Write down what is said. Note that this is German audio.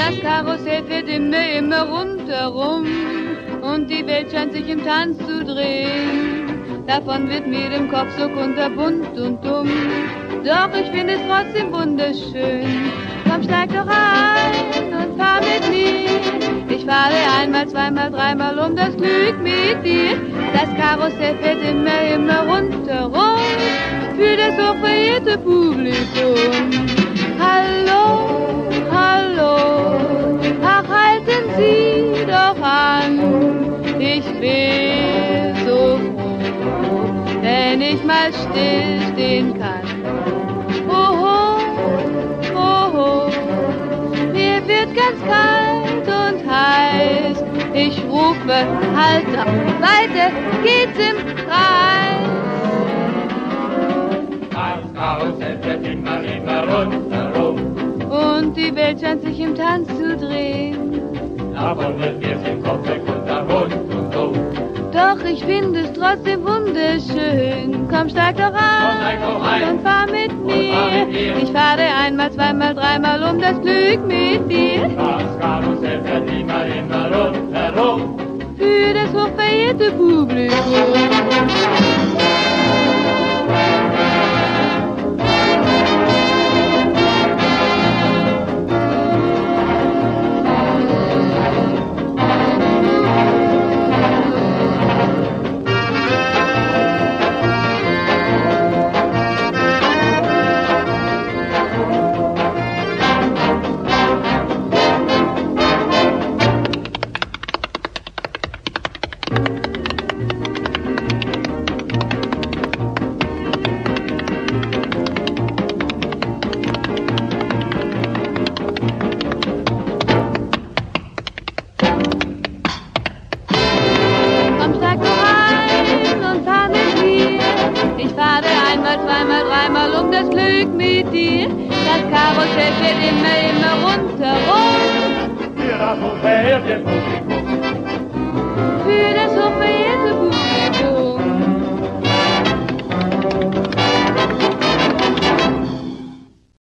Das Karussell fährt immer rundherum und die Welt scheint sich im Tanz zu drehen. Davon wird mir im Kopf so kunterbunt und dumm, doch ich finde es trotzdem wunderschön. Komm, steig doch ein und fahr mit mir. Ich fahre einmal, zweimal, dreimal um das Glück mit dir. Das Karussell fährt immer rundherum für das hochverehrte Publikum. Hallo, hallo, ach halten Sie doch an. Ich bin so froh, wenn ich mal stillstehen kann. Oho, oho, mir wird ganz kalt und heiß. Ich rufe, halt ab, weiter geht's im Kreis. Das Karussell fährt immer rundherum und die Welt scheint sich im Tanz zu drehen. Davon wird mir's im Kopf kunterbunt und dumm. Doch ich finde es trotzdem wunderschön. Komm, steig doch ein und fahr mit mir. Ich fahre einmal, zweimal, dreimal um das Glück mit dir. Das Karussell fährt immer rundherum für das hochverehrte Publikum. Zweimal, dreimal um das Glück mit dir. Das Karussell fährt immer rundherum für das hochverehrte Publikum.